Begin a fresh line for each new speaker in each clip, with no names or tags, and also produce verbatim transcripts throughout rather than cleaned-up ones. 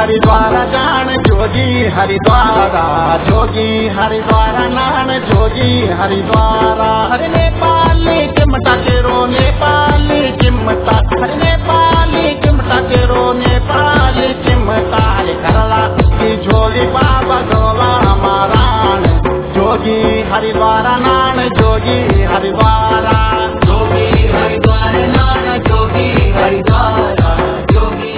हरिद्वार जान जोगी हरिद्वारा, जोगी हरिद्वार नान जोगी हरिद्वारा। हरे नेपाली चिमटा केरो नेपाली चिमटा, हरे नेपाली चिमटा केरो नेपाली चिमटा। हरे करला की झोली बाबा गोला मारान, जोगी हरिद्वार नान जोगी हरिद्वारा,
जोगी हरिद्वार नान जोगी हरिद्वारा जोगी।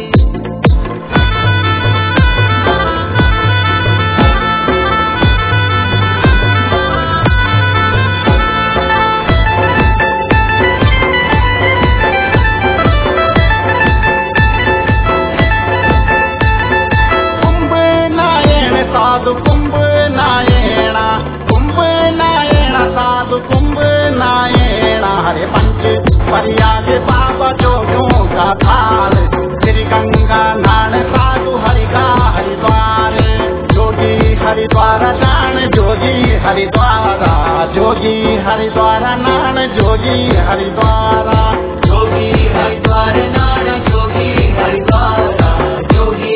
साधु कुंभ नायेणा, कुंभ नायेणा साधु कुंभ नायेणा। हरे पंच परियाग बाबा जोगियों का थाल, श्री गंगा नान साधु हरि का हरिद्वार। जोगी हरिद्वार नान जोगी हरिद्वारा, जोगी हरिद्वार नान जोगी हरिद्वारा,
जोगी हरिद्वार नान जोगी हरिद्वारा जोगी।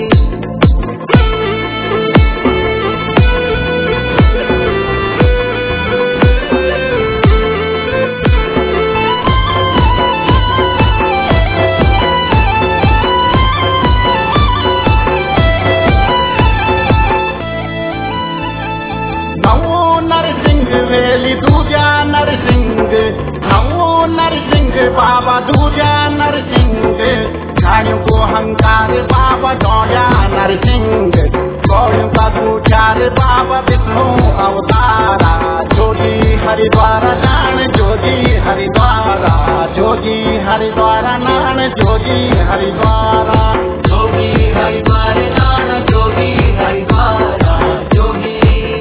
वेली दूजा नरसिंह, नमो नरसिंह बाबा दूजा नरसिंह। झाड़ियों को हंकार बाबा दौड़ा नरसिंह, गौड़ियों का दूचार बाबा विष्णु अवतारा। जोगी हरिद्वार नान जोगी हरिद्वारा, जोगी हरिद्वार नान जोगी हरिद्वारा,
जोगी हरिद्वार नान जोगी हरिद्वारा जोगी।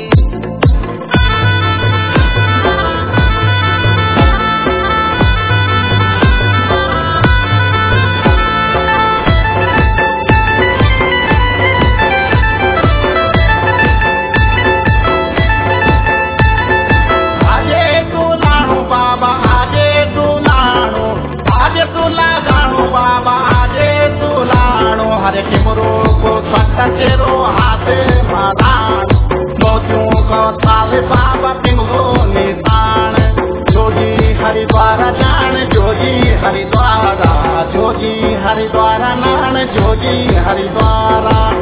हरे टिमरो को केरो हाथ मादान, मोतियों को थाल बाबा टिमरो निशान। जोगी हरिद्वार नान जोगी हरिद्वारा, जोगी हरिद्वार नान जोगी हरिद्वारा,